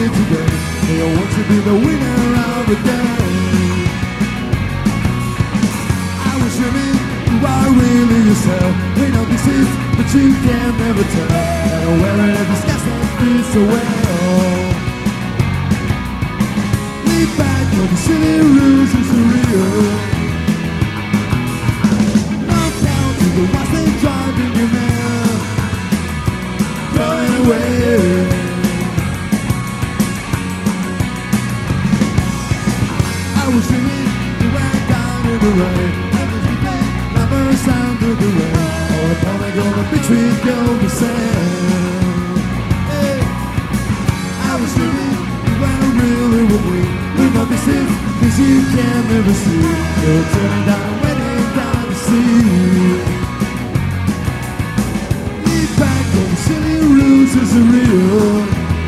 here today. Hey, I want to be the winner of the day. I was dreaming you are really yourself. We know this is, but you can never tell. And I'm wearing every sky that feels so well. Leave back all the silly rules and surreal. Knock down to the ones that driving you mad. Going away. I was dreaming you went down in the rain. Never sound of the rain. All upon a golden between golden sand. Hey. I was dreaming you were really with me. We know this is, cause you can never see. You're turning down, waiting down to see. Leave back all the silly rules as a real.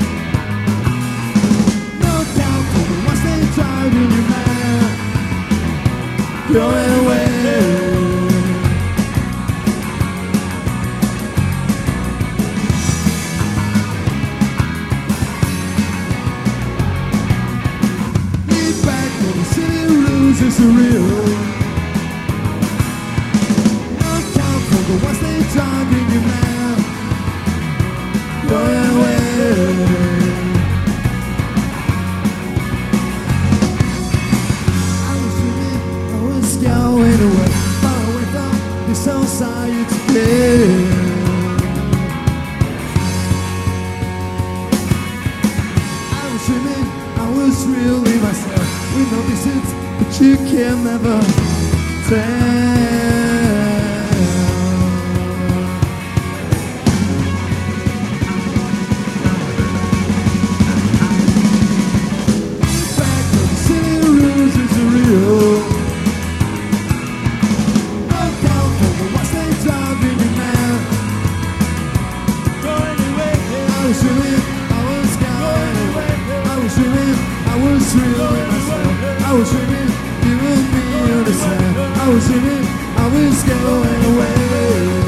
No doubt for the ones they driving you mad. Going away. Is real. No time for the ones they driving you mad. Going away. I was dreaming, I was going away, far away from this society today. I was dreaming, I was really myself. We know this is, but you can never tell. Back to the silly rules is real. No doubt for the ones they driving you mad. Going away. I was dreaming, I was going away. I was dreaming, I was really myself. I was dreaming, you and me are the same. I was dreaming, I was going away.